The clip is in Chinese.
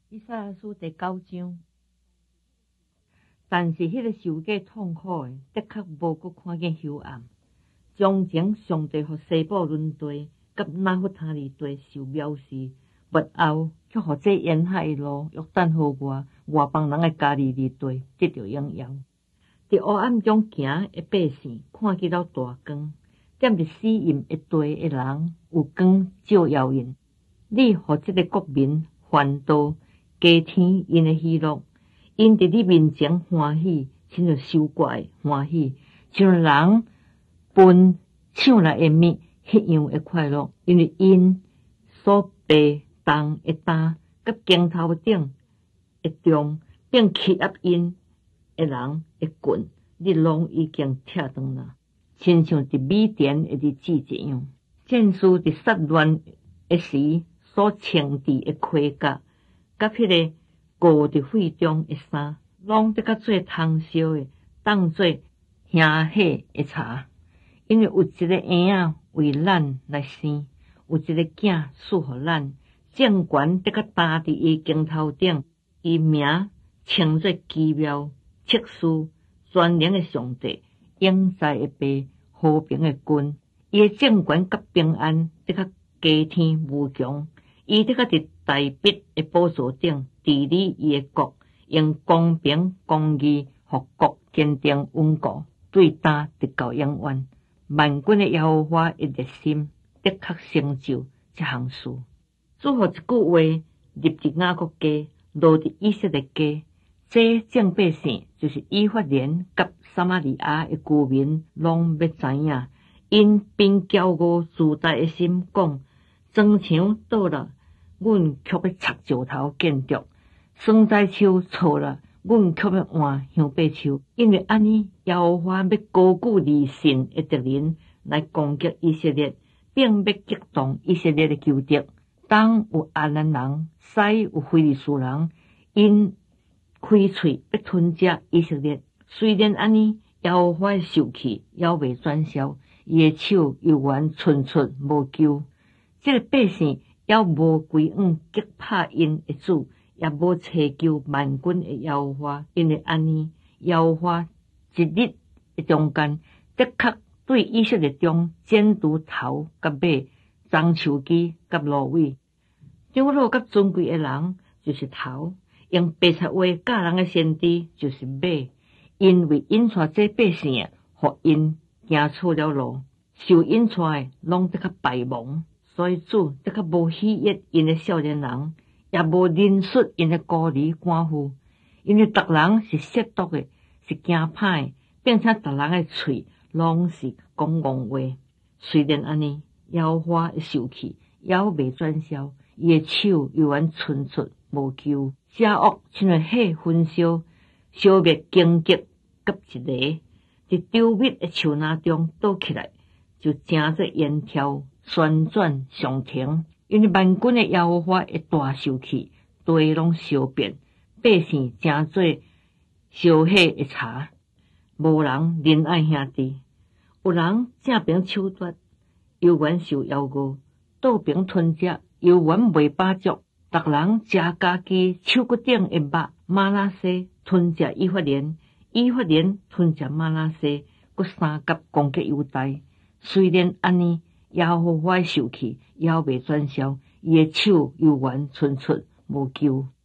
以赛亚书第9章，但是迄个受过痛苦的，的确无阁看见幽暗。从前上帝互西布伦地甲拿弗他利地受藐视，末后却互这沿海的路约旦河外邦人的加利利地得到营养。伫黑暗中行的百姓看见了大光，踮伫死荫的地的人有光照耀因。你互这个国民烦恼，加添因的喜乐，因伫你面前欢喜，亲像收割的欢喜，像人分抢来的蜜迄样的快乐，因为因所被动的担甲肩头顶的重，并欺压因的人的棍，你拢已经拆断了，亲像伫米田的日子一样。战士伫杀乱的时所穿伫的盔甲，甲迄个裹伫血中的衫，拢得甲做通烧的，当做香火的茶。因为有一个婴仔为咱来生，有一个囝赐予咱，政权得甲担伫伊肩头顶，伊名称作奇妙、测试、全能的上帝，永在的爸，和平的君。伊的政权甲平安得甲加添无穷，伊得甲伫大笔的宝座顶治理伊的国，用公平公义互国坚定稳固，对担直到永远。万军的耶和华的热心，的确成就这项事。主互一句话入伫雅各家，落伫以色列家，这众百姓就是以法莲甲撒玛利亚的居民，拢要知影。因凭骄傲自大的心讲，砖墙倒了，阮却要插石头建筑；酸菜树错了，阮却要换香柏树。因为安尼，耶和华要高举利信的敌人来攻击以色列，并要激动以色列的仇敌。当有亚兰人，西有非利士人，因开喙要吞食以色列。虽然安尼，耶和华的受气也未转消，伊的手犹原伸出无救。这个百姓也无归往击拍因的主，也无祈求万军的耶和华。因为安尼，耶和华一日的中间，的确对以色列中剪除头甲尾，棕树枝甲芦苇。长老甲尊贵的人就是头，用白菜话教人的先知就是尾。因为引带这百姓，互因行错了路，受引带的拢得较败亡。所以主得较无喜悦因的少年人，也无认恤因的孤儿寡妇。因为逐人是亵渎的，是惊歹的，并且逐人的喙拢是讲戆话。虽然安尼，耶和华的受气也未转消，伊的手犹原伸出无救。邪恶亲像火焚烧，消灭荆棘甲一个，伫周密的树林中倒起来，就正做烟条旋转上停。因为万军的耶和华的大受气，地拢烧变，百姓正做烧火的柴，无人仁爱兄弟。有人正凭手段，犹原受妖恶；倒凭吞食，犹原未饱足。逐人食家己手骨顶的肉。玛拿西吞食以法莲，以法莲吞食玛拿西，佮三甲攻击犹大。虽然安尼，耶和华的受气也未转消，伊的手犹原伸出无救。